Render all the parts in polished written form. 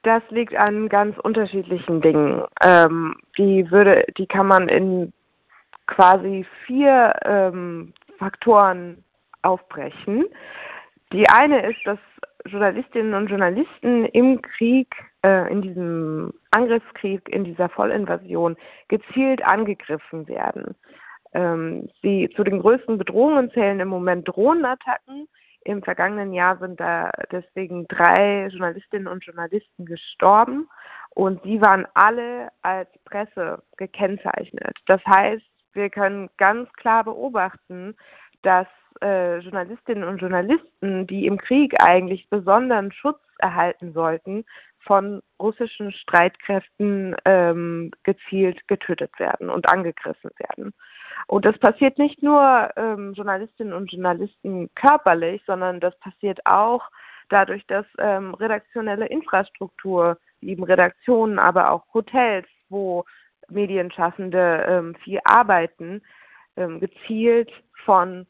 Das liegt an ganz unterschiedlichen Dingen. Die kann man in quasi 4 Faktoren aufbrechen. Die eine ist, dass Journalistinnen und Journalisten im Krieg, in diesem Angriffskrieg, in dieser Vollinvasion gezielt angegriffen werden. Zu den größten Bedrohungen zählen im Moment Drohnenattacken. Im vergangenen Jahr sind da deswegen 3 Journalistinnen und Journalisten gestorben und sie waren alle als Presse gekennzeichnet. Das heißt, wir können ganz klar beobachten, dass Journalistinnen und Journalisten, die im Krieg eigentlich besonderen Schutz erhalten sollten, von russischen Streitkräften gezielt getötet werden und angegriffen werden. Und das passiert nicht nur Journalistinnen und Journalisten körperlich, sondern das passiert auch dadurch, dass redaktionelle Infrastruktur, eben Redaktionen, aber auch Hotels, wo Medienschaffende viel arbeiten, gezielt von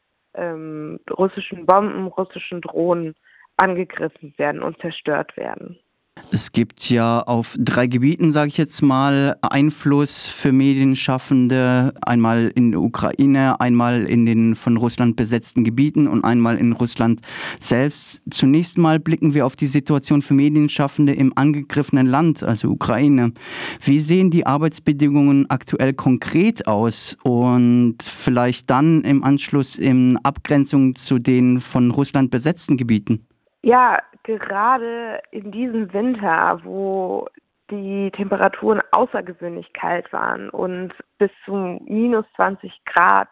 russischen Bomben, russischen Drohnen angegriffen werden und zerstört werden. Es gibt ja auf 3 Gebieten, sage ich jetzt mal, Einfluss für Medienschaffende. Einmal in der Ukraine, einmal in den von Russland besetzten Gebieten und einmal in Russland selbst. Zunächst mal blicken wir auf die Situation für Medienschaffende im angegriffenen Land, also Ukraine. Wie sehen die Arbeitsbedingungen aktuell konkret aus? Und vielleicht dann im Anschluss in Abgrenzung zu den von Russland besetzten Gebieten? Ja, gerade in diesem Winter, wo die Temperaturen außergewöhnlich kalt waren und bis zu minus 20 Grad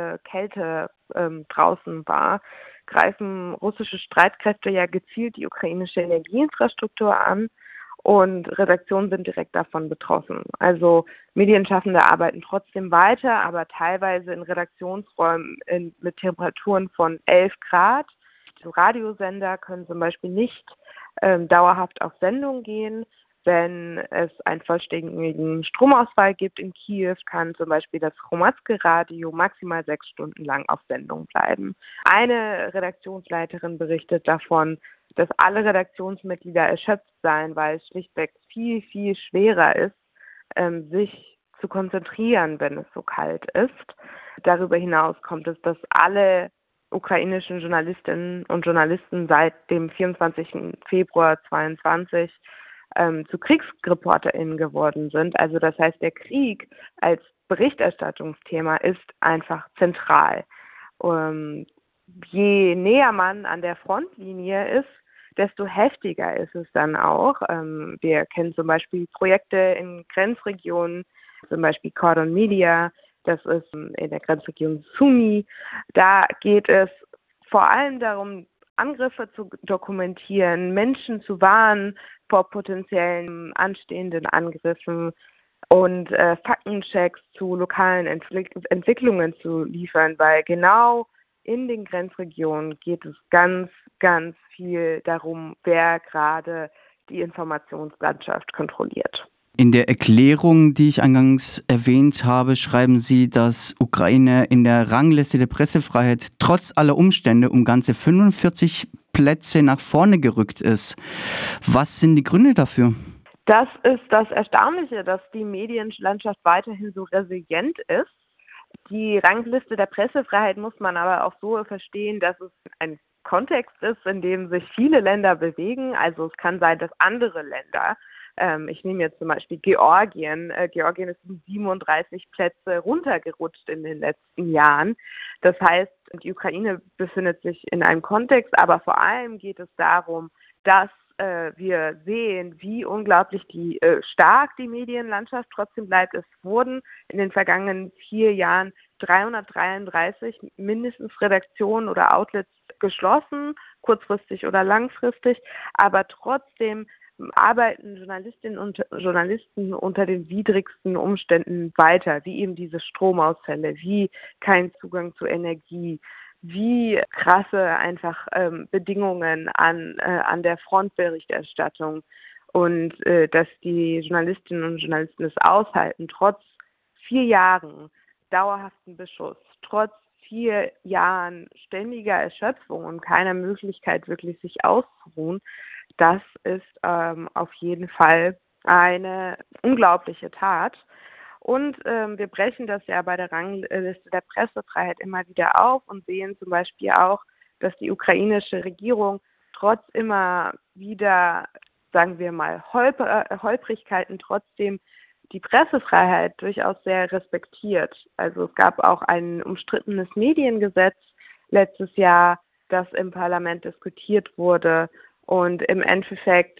Kälte draußen war, greifen russische Streitkräfte ja gezielt die ukrainische Energieinfrastruktur an und Redaktionen sind direkt davon betroffen. Also Medienschaffende arbeiten trotzdem weiter, aber teilweise in Redaktionsräumen mit Temperaturen von 11 Grad. Radiosender können zum Beispiel nicht dauerhaft auf Sendung gehen. Wenn es einen vollständigen Stromausfall gibt in Kiew, kann zum Beispiel das Hromadske-Radio maximal 6 Stunden lang auf Sendung bleiben. Eine Redaktionsleiterin berichtet davon, dass alle Redaktionsmitglieder erschöpft seien, weil es schlichtweg viel, viel schwerer ist, sich zu konzentrieren, wenn es so kalt ist. Darüber hinaus kommt es, dass alle ukrainischen Journalistinnen und Journalisten seit dem 24. Februar 2022 zu KriegsreporterInnen geworden sind. Also das heißt, der Krieg als Berichterstattungsthema ist einfach zentral. Je näher man an der Frontlinie ist, desto heftiger ist es dann auch. Wir kennen zum Beispiel Projekte in Grenzregionen, zum Beispiel Cordon Media, das ist in der Grenzregion Sumy. Da geht es vor allem darum, Angriffe zu dokumentieren, Menschen zu warnen vor potenziellen anstehenden Angriffen und Faktenchecks zu lokalen Entwicklungen zu liefern, weil genau in den Grenzregionen geht es ganz, ganz viel darum, wer gerade die Informationslandschaft kontrolliert. In der Erklärung, die ich eingangs erwähnt habe, schreiben Sie, dass Ukraine in der Rangliste der Pressefreiheit trotz aller Umstände um ganze 45 Plätze nach vorne gerückt ist. Was sind die Gründe dafür? Das ist das Erstaunliche, dass die Medienlandschaft weiterhin so resilient ist. Die Rangliste der Pressefreiheit muss man aber auch so verstehen, dass es ein Kontext ist, in dem sich viele Länder bewegen. Also es kann sein, dass andere Länder, ich nehme jetzt zum Beispiel Georgien, Georgien ist um 37 Plätze runtergerutscht in den letzten Jahren. Das heißt, die Ukraine befindet sich in einem Kontext, aber vor allem geht es darum, dass wir sehen, wie unglaublich stark die Medienlandschaft trotzdem bleibt. Es wurden in den vergangenen 4 Jahren 333 mindestens Redaktionen oder Outlets geschlossen, kurzfristig oder langfristig, aber trotzdem arbeiten Journalistinnen und Journalisten unter den widrigsten Umständen weiter, wie eben diese Stromausfälle, wie kein Zugang zu Energie, wie krasse einfach Bedingungen an der Frontberichterstattung und dass die Journalistinnen und Journalisten es aushalten, trotz 4 Jahren dauerhaften Beschuss, trotz 4 Jahren ständiger Erschöpfung und keiner Möglichkeit wirklich sich auszuruhen. Das ist auf jeden Fall eine unglaubliche Tat. Und wir brechen das ja bei der Rangliste der Pressefreiheit immer wieder auf und sehen zum Beispiel auch, dass die ukrainische Regierung trotz immer wieder, sagen wir mal, Holprigkeiten trotzdem die Pressefreiheit durchaus sehr respektiert. Also es gab auch ein umstrittenes Mediengesetz letztes Jahr, das im Parlament diskutiert wurde. Und im Endeffekt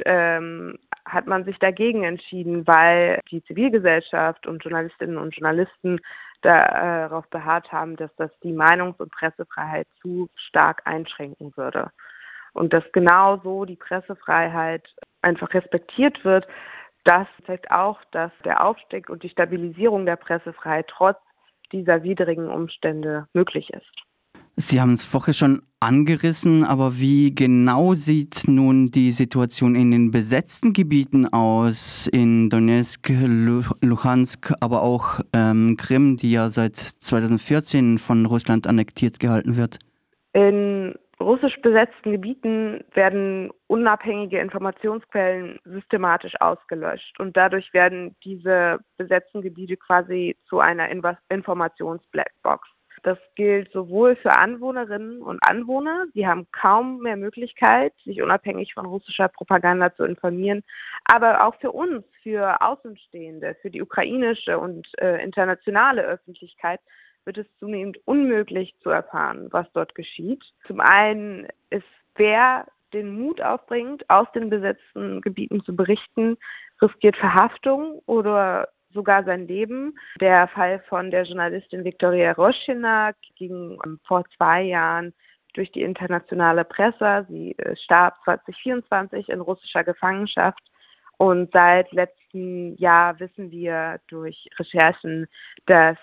hat man sich dagegen entschieden, weil die Zivilgesellschaft und Journalistinnen und Journalisten darauf beharrt haben, dass das die Meinungs- und Pressefreiheit zu stark einschränken würde. Und dass genau so die Pressefreiheit einfach respektiert wird, das zeigt auch, dass der Aufstieg und die Stabilisierung der Pressefreiheit trotz dieser widrigen Umstände möglich ist. Sie haben es vorher schon angerissen, aber wie genau sieht nun die Situation in den besetzten Gebieten aus, in Donetsk, Luhansk, aber auch Krim, die ja seit 2014 von Russland annektiert gehalten wird? In russisch besetzten Gebieten werden unabhängige Informationsquellen systematisch ausgelöscht und dadurch werden diese besetzten Gebiete quasi zu einer Informations-Blackbox. Das gilt sowohl für Anwohnerinnen und Anwohner, sie haben kaum mehr Möglichkeit, sich unabhängig von russischer Propaganda zu informieren, aber auch für uns, für Außenstehende, für die ukrainische und internationale Öffentlichkeit wird es zunehmend unmöglich zu erfahren, was dort geschieht. Zum einen ist, wer den Mut aufbringt, aus den besetzten Gebieten zu berichten, riskiert Verhaftung oder sogar sein Leben. Der Fall von der Journalistin Viktoria Roshina ging vor 2 Jahren durch die internationale Presse. Sie starb 2024 in russischer Gefangenschaft. Und seit letztem Jahr wissen wir durch Recherchen, dass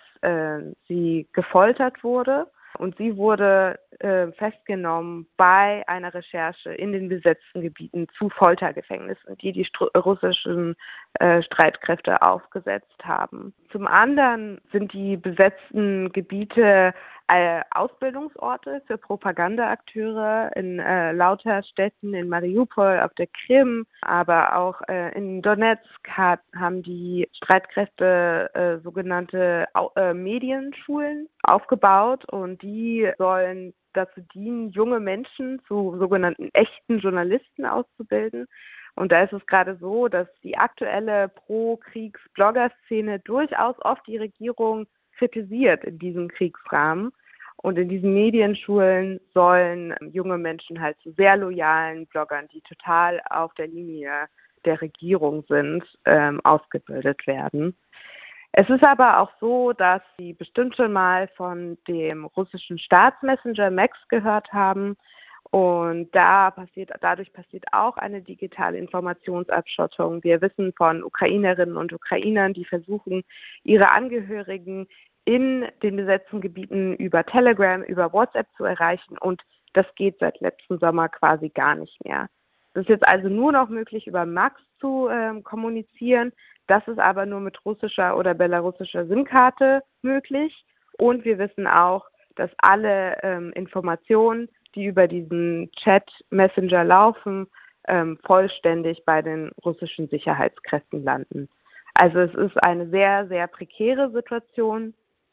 sie gefoltert wurde. Und sie wurde festgenommen bei einer Recherche in den besetzten Gebieten zu Foltergefängnissen, die russischen Streitkräfte aufgesetzt haben. Zum anderen sind die besetzten Gebiete Ausbildungsorte für Propagandaakteure in lauter Städten, in Mariupol, auf der Krim, aber auch in Donetsk haben die Streitkräfte sogenannte Medienschulen aufgebaut und die sollen dazu dienen, junge Menschen zu sogenannten echten Journalisten auszubilden. Und da ist es gerade so, dass die aktuelle Pro-Kriegs-Blogger-Szene durchaus oft die Regierung kritisiert in diesem Kriegsrahmen. Und in diesen Medienschulen sollen junge Menschen halt zu sehr loyalen Bloggern, die total auf der Linie der Regierung sind, ausgebildet werden. Es ist aber auch so, dass Sie bestimmt schon mal von dem russischen Staatsmessenger Max gehört haben. Und dadurch passiert auch eine digitale Informationsabschottung. Wir wissen von Ukrainerinnen und Ukrainern, die versuchen, ihre Angehörigen in den besetzten Gebieten über Telegram, über WhatsApp zu erreichen. Und das geht seit letztem Sommer quasi gar nicht mehr. Es ist jetzt also nur noch möglich, über Max zu kommunizieren. Das ist aber nur mit russischer oder belarussischer SIM-Karte möglich. Und wir wissen auch, dass alle Informationen, die über diesen Chat-Messenger laufen, vollständig bei den russischen Sicherheitskräften landen. Also es ist eine sehr, sehr prekäre Situation.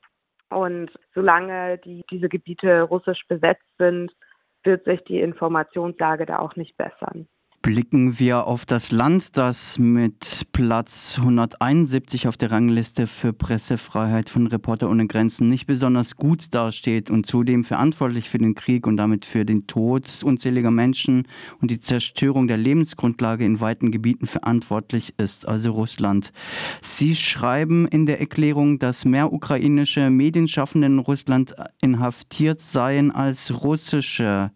Und solange diese Gebiete russisch besetzt sind, wird sich die Informationslage da auch nicht bessern. Blicken wir auf das Land, das mit Platz 171 auf der Rangliste für Pressefreiheit von Reporter ohne Grenzen nicht besonders gut dasteht und zudem verantwortlich für den Krieg und damit für den Tod unzähliger Menschen und die Zerstörung der Lebensgrundlage in weiten Gebieten verantwortlich ist, also Russland. Sie schreiben in der Erklärung, dass mehr ukrainische Medienschaffende in Russland inhaftiert seien als russische.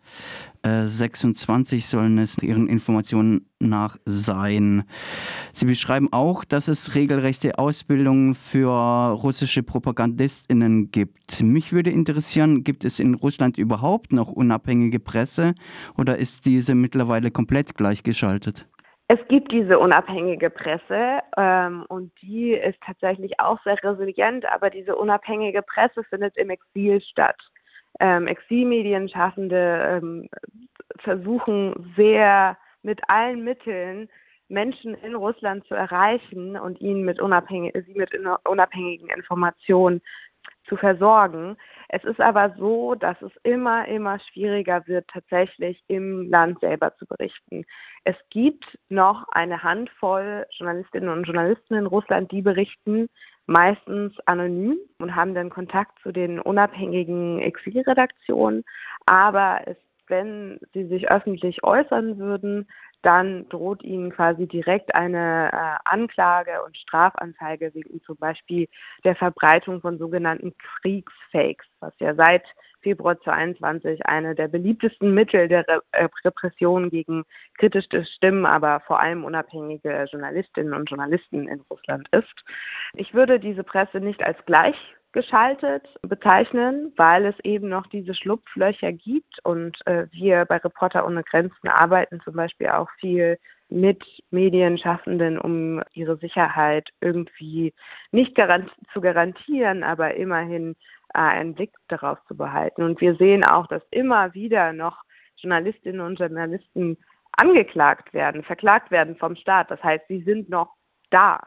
26 sollen es Ihren Informationen nach sein. Sie beschreiben auch, dass es regelrechte Ausbildungen für russische PropagandistInnen gibt. Mich würde interessieren, gibt es in Russland überhaupt noch unabhängige Presse oder ist diese mittlerweile komplett gleichgeschaltet? Es gibt diese unabhängige Presse und die ist tatsächlich auch sehr resilient, aber diese unabhängige Presse findet im Exil statt. Exilmedienschaffende versuchen sehr mit allen Mitteln Menschen in Russland zu erreichen und sie mit unabhängigen Informationen zu versorgen. Es ist aber so, dass es immer schwieriger wird, tatsächlich im Land selber zu berichten. Es gibt noch eine Handvoll Journalistinnen und Journalisten in Russland, die berichten, meistens anonym und haben dann Kontakt zu den unabhängigen Exilredaktionen. Aber wenn sie sich öffentlich äußern würden, dann droht ihnen quasi direkt eine Anklage und Strafanzeige wegen zum Beispiel der Verbreitung von sogenannten Kriegsfakes, was ja seit Februar 2022 eine der beliebtesten Mittel der Repression gegen kritische Stimmen, aber vor allem unabhängige Journalistinnen und Journalisten in Russland ist. Ich würde diese Presse nicht als gleichgeschaltet bezeichnen, weil es eben noch diese Schlupflöcher gibt und wir bei Reporter ohne Grenzen arbeiten zum Beispiel auch viel mit Medienschaffenden, um ihre Sicherheit irgendwie nicht zu garantieren, aber immerhin einen Blick darauf zu behalten. Und wir sehen auch, dass immer wieder noch Journalistinnen und Journalisten angeklagt werden, verklagt werden vom Staat. Das heißt, sie sind noch da.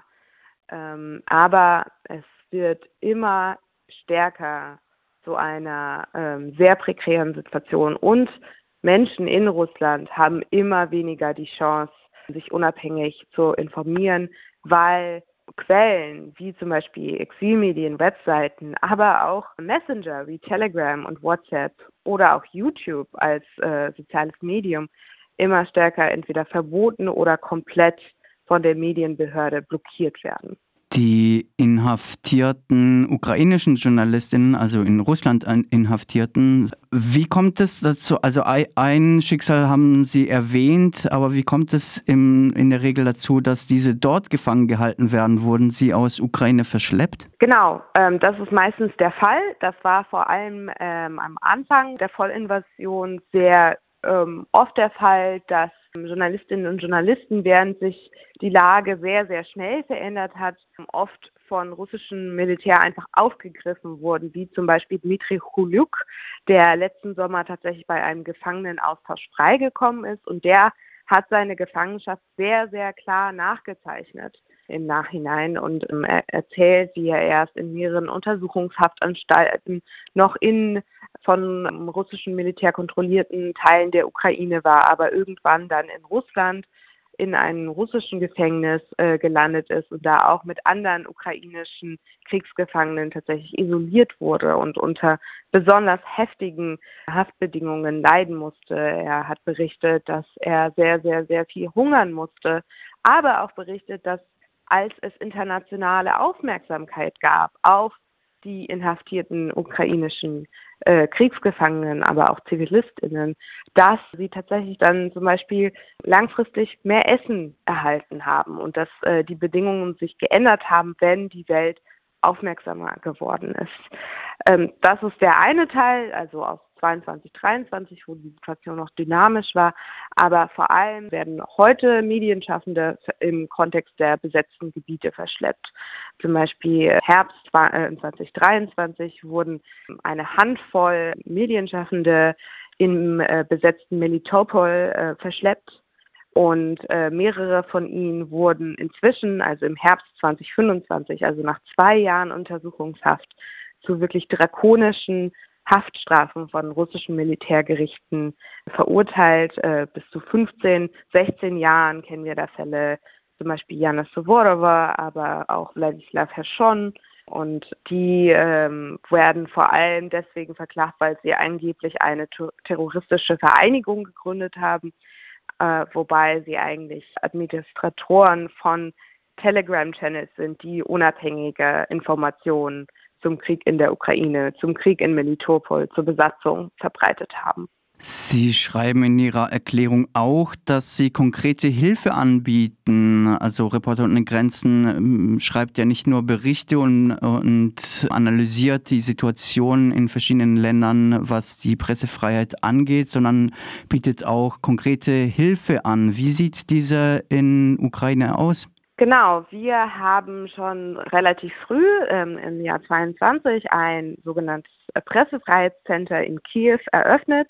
Aber es wird immer stärker zu einer sehr prekären Situation. Und Menschen in Russland haben immer weniger die Chance, sich unabhängig zu informieren, weil Quellen wie zum Beispiel Exilmedien, Webseiten, aber auch Messenger wie Telegram und WhatsApp oder auch YouTube als soziales Medium immer stärker entweder verboten oder komplett von der Medienbehörde blockiert werden. Die inhaftierten ukrainischen Journalistinnen, also in Russland inhaftierten, wie kommt es dazu? Also ein Schicksal haben Sie erwähnt, aber wie kommt es in der Regel dazu, dass diese dort gefangen gehalten werden? Wurden sie aus Ukraine verschleppt? Genau, das ist meistens der Fall. Das war vor allem am Anfang der Vollinvasion sehr oft der Fall, dass Journalistinnen und Journalisten, während sich die Lage sehr schnell verändert hat, oft von russischem Militär einfach aufgegriffen wurden, wie zum Beispiel Dmitri Chulyuk, der letzten Sommer tatsächlich bei einem Gefangenenaustausch freigekommen ist und der hat seine Gefangenschaft sehr klar nachgezeichnet im Nachhinein und erzählt, wie er erst in mehreren Untersuchungshaftanstalten noch in von russischem Militär kontrollierten Teilen der Ukraine war, aber irgendwann dann in Russland in einem russischen Gefängnis gelandet ist und da auch mit anderen ukrainischen Kriegsgefangenen tatsächlich isoliert wurde und unter besonders heftigen Haftbedingungen leiden musste. Er hat berichtet, dass er sehr viel hungern musste, aber auch berichtet, dass als es internationale Aufmerksamkeit gab auf die inhaftierten ukrainischen Kriegsgefangenen, aber auch ZivilistInnen, dass sie tatsächlich dann zum Beispiel langfristig mehr Essen erhalten haben und dass die Bedingungen sich geändert haben, wenn die Welt aufmerksamer geworden ist. Das ist der eine Teil, also aus 22, 23, wo die Situation noch dynamisch war, aber vor allem werden heute Medienschaffende im Kontext der besetzten Gebiete verschleppt. Zum Beispiel Herbst 2023 wurden eine Handvoll Medienschaffende im besetzten Melitopol verschleppt. Und mehrere von ihnen wurden inzwischen, also im Herbst 2025, also nach 2 Jahren Untersuchungshaft, zu wirklich drakonischen Haftstrafen von russischen Militärgerichten verurteilt. Bis zu 15, 16 Jahren kennen wir da Fälle, zum Beispiel Jana Suvorova, aber auch Wladislaw Herschon. Und die werden vor allem deswegen verklagt, weil sie angeblich eine terroristische Vereinigung gegründet haben, wobei sie eigentlich Administratoren von Telegram-Channels sind, die unabhängige Informationen zum Krieg in der Ukraine, zum Krieg in Melitopol, zur Besatzung verbreitet haben. Sie schreiben in Ihrer Erklärung auch, dass Sie konkrete Hilfe anbieten. Also Reporter ohne Grenzen schreibt ja nicht nur Berichte und analysiert die Situation in verschiedenen Ländern, was die Pressefreiheit angeht, sondern bietet auch konkrete Hilfe an. Wie sieht diese in Ukraine aus? Genau, wir haben schon relativ früh im Jahr 22 ein sogenanntes Pressefreiheitscenter in Kiew eröffnet.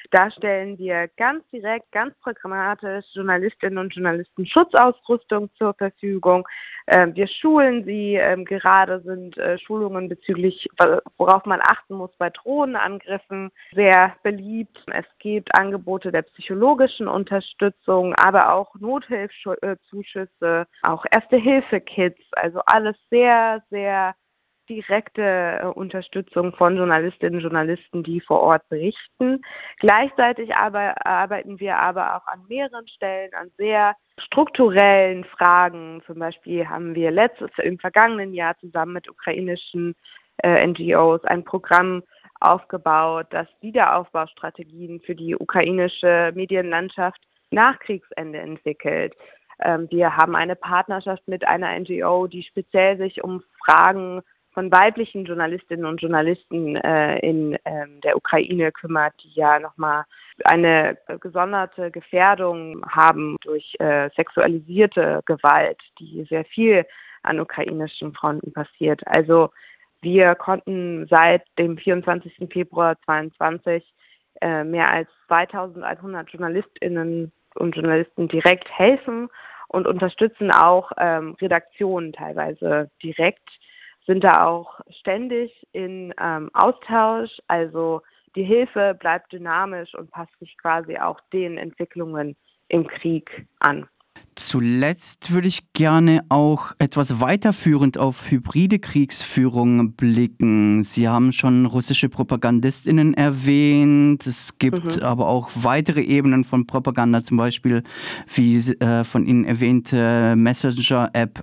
Da stellen wir ganz direkt, ganz pragmatisch Journalistinnen und Journalisten Schutzausrüstung zur Verfügung. Wir schulen sie, gerade sind Schulungen bezüglich, worauf man achten muss bei Drohnenangriffen, sehr beliebt. Es gibt Angebote der psychologischen Unterstützung, aber auch Nothilfszuschüsse, auch Erste-Hilfe-Kits, also alles sehr, sehr direkte Unterstützung von Journalistinnen und Journalisten, die vor Ort berichten. Gleichzeitig arbeiten wir aber auch an mehreren Stellen an sehr strukturellen Fragen. Zum Beispiel haben wir im vergangenen Jahr zusammen mit ukrainischen NGOs ein Programm aufgebaut, das Wiederaufbaustrategien für die ukrainische Medienlandschaft nach Kriegsende entwickelt. Wir haben eine Partnerschaft mit einer NGO, die speziell sich um Fragen von weiblichen Journalistinnen und Journalisten in der Ukraine kümmert, die ja nochmal eine gesonderte Gefährdung haben durch sexualisierte Gewalt, die sehr viel an ukrainischen Fronten passiert. Also wir konnten seit dem 24. Februar 2022 mehr als 2100 Journalistinnen und Journalisten direkt helfen und unterstützen auch Redaktionen teilweise direkt, sind da auch ständig in Austausch. Also die Hilfe bleibt dynamisch und passt sich quasi auch den Entwicklungen im Krieg an. Zuletzt würde ich gerne auch etwas weiterführend auf hybride Kriegsführung blicken. Sie haben schon russische PropagandistInnen erwähnt. Es gibt aber auch weitere Ebenen von Propaganda, zum Beispiel wie von Ihnen erwähnte Messenger-App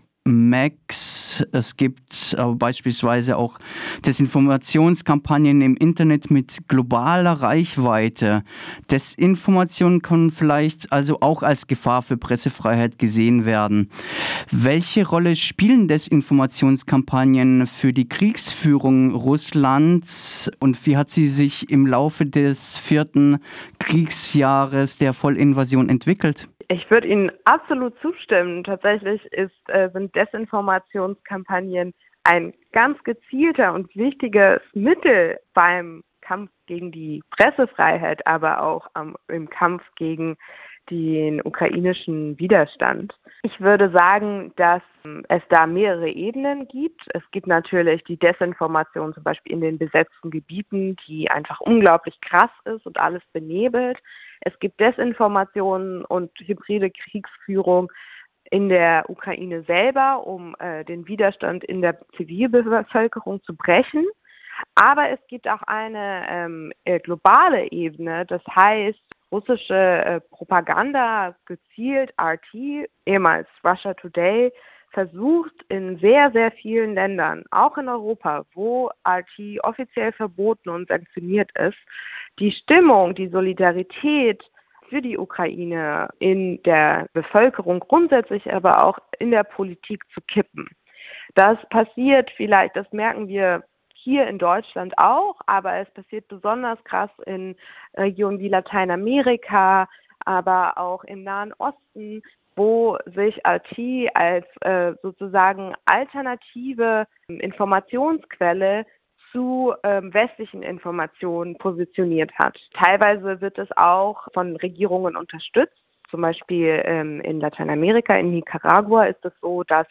Max. Es gibt aber beispielsweise auch Desinformationskampagnen im Internet mit globaler Reichweite. Desinformationen können vielleicht also auch als Gefahr für Pressefreiheit gesehen werden. Welche Rolle spielen Desinformationskampagnen für die Kriegsführung Russlands und wie hat sie sich im Laufe des 4. Kriegsjahres der Vollinvasion entwickelt? Ich würde Ihnen absolut zustimmen. Tatsächlich sind Desinformationskampagnen ein ganz gezielter und wichtiges Mittel beim Kampf gegen die Pressefreiheit, aber auch im Kampf gegen den ukrainischen Widerstand. Ich würde sagen, dass es da mehrere Ebenen gibt. Es gibt natürlich die Desinformation zum Beispiel in den besetzten Gebieten, die einfach unglaublich krass ist und alles benebelt. Es gibt Desinformation und hybride Kriegsführung in der Ukraine selber, um den Widerstand in der Zivilbevölkerung zu brechen. Aber es gibt auch eine globale Ebene, das heißt russische Propaganda, gezielt RT, ehemals Russia Today, versucht in sehr, sehr vielen Ländern, auch in Europa, wo RT offiziell verboten und sanktioniert ist, die Stimmung, die Solidarität für die Ukraine in der Bevölkerung grundsätzlich, aber auch in der Politik zu kippen. Das passiert vielleicht, das merken wir hier in Deutschland auch, aber es passiert besonders krass in Regionen wie Lateinamerika, aber auch im Nahen Osten, wo sich RT als sozusagen alternative Informationsquelle zu westlichen Informationen positioniert hat. Teilweise wird es auch von Regierungen unterstützt. Zum Beispiel in Lateinamerika, in Nicaragua ist es so, dass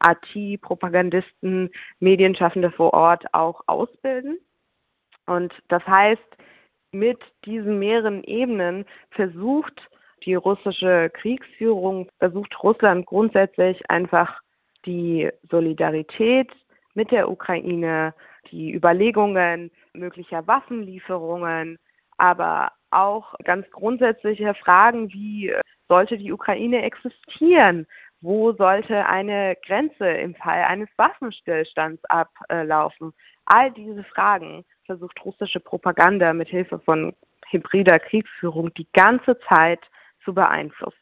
RT-Propagandisten Medienschaffende vor Ort auch ausbilden. Und das heißt, mit diesen mehreren Ebenen versucht Russland grundsätzlich einfach die Solidarität mit der Ukraine, die Überlegungen möglicher Waffenlieferungen, aber auch ganz grundsätzliche Fragen wie, sollte die Ukraine existieren? Wo sollte eine Grenze im Fall eines Waffenstillstands ablaufen? All diese Fragen versucht russische Propaganda mit Hilfe von hybrider Kriegsführung die ganze Zeit zu beeinflussen.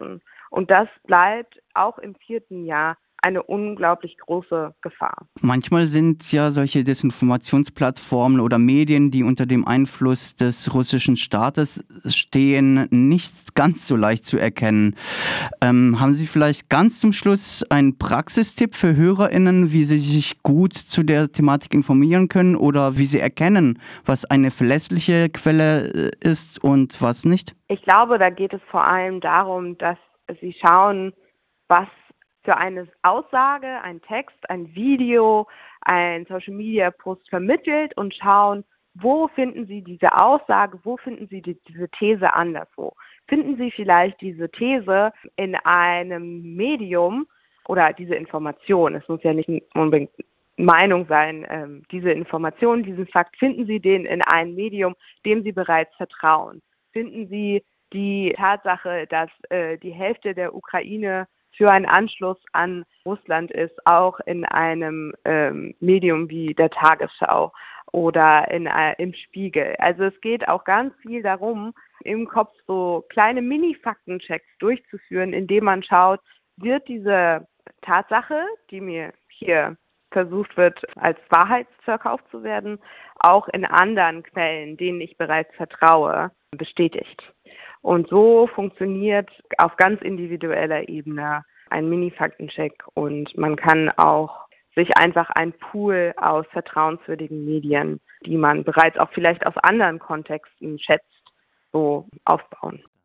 Und das bleibt auch im 4. Jahr eine unglaublich große Gefahr. Manchmal sind ja solche Desinformationsplattformen oder Medien, die unter dem Einfluss des russischen Staates stehen, nicht ganz so leicht zu erkennen. Haben Sie vielleicht ganz zum Schluss einen Praxistipp für HörerInnen, wie sie sich gut zu der Thematik informieren können oder wie sie erkennen, was eine verlässliche Quelle ist und was nicht? Ich glaube, da geht es vor allem darum, dass Sie schauen, was für eine Aussage, ein Text, ein Video, ein Social-Media-Post vermittelt und schauen, wo finden Sie diese Aussage, wo finden Sie diese These anderswo? Finden Sie vielleicht diese These in einem Medium oder diese Information, es muss ja nicht unbedingt Meinung sein, diese Information, diesen Fakt, finden Sie den in einem Medium, dem Sie bereits vertrauen? Finden Sie die Tatsache, dass die Hälfte der Ukraine für einen Anschluss an Russland ist, auch in einem Medium wie der Tagesschau oder im Spiegel. Also es geht auch ganz viel darum, im Kopf so kleine Mini-Faktenchecks durchzuführen, indem man schaut, wird diese Tatsache, die mir hier versucht wird, als Wahrheit verkauft zu werden, auch in anderen Quellen, denen ich bereits vertraue, bestätigt. Und so funktioniert auf ganz individueller Ebene ein Mini-Faktencheck und man kann auch sich einfach ein Pool aus vertrauenswürdigen Medien, die man bereits auch vielleicht aus anderen Kontexten schätzt, so aufbauen.